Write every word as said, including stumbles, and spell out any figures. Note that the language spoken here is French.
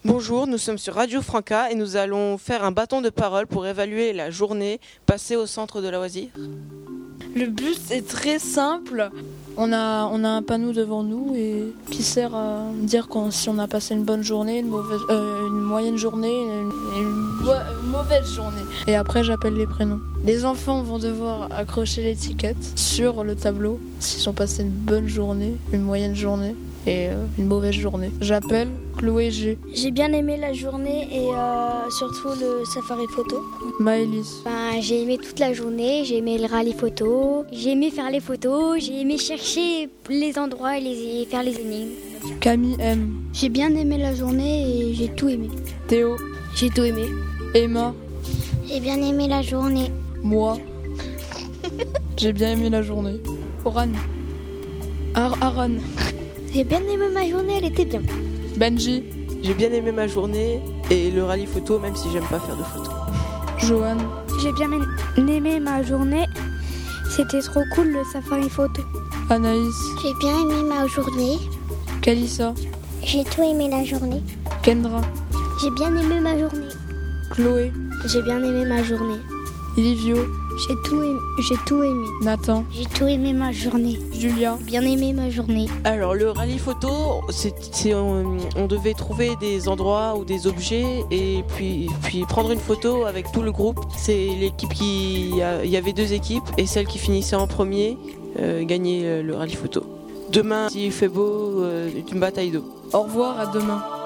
Bonjour, nous sommes sur Radio Franca et nous allons faire un bâton de parole pour évaluer la journée passée au centre de loisirs. Le but est très simple. On a, on a un panneau devant nous et qui sert à dire quand, si on a passé une bonne journée, une, mauvaise, euh, une moyenne journée, une, une, une mauvaise journée. Et après, j'appelle les prénoms. Les enfants vont devoir accrocher l'étiquette sur le tableau s'ils ont passé une bonne journée, une moyenne journée et euh, une mauvaise journée. J'appelle Chloé G. J'ai bien aimé la journée et euh, surtout le safari photo. Maëlys. Ben, j'ai aimé toute la journée, j'ai aimé le rallye photo, j'ai aimé faire les photos, j'ai aimé chercher les endroits et, les, et faire les énigmes. Camille M. J'ai bien aimé la journée et j'ai tout aimé. Théo. J'ai tout aimé. Emma. J'ai bien aimé la journée. Moi. J'ai bien aimé la journée. Oran. Ar- Aaron. J'ai bien aimé ma journée, elle était bien. Benji. J'ai bien aimé ma journée et le rallye photo, même si j'aime pas faire de photos. Johan. J'ai bien aimé ma journée, c'était trop cool le safari photo. Anaïs. J'ai bien aimé ma journée. Kalissa. J'ai tout aimé la journée. Kendra. J'ai bien aimé ma journée. Chloé. J'ai bien aimé ma journée. Livio. J'ai tout aimé. J'ai tout aimé. Nathan. J'ai tout aimé ma journée. Julia. Bien aimé ma journée. Alors le rallye photo, c'est, c'est, on, on devait trouver des endroits ou des objets et puis, puis prendre une photo avec tout le groupe. C'est l'équipe qui, il y avait deux équipes et celle qui finissait en premier euh, gagnait le rallye photo. Demain, s'il fait beau, euh, une bataille d'eau. Au revoir, à demain.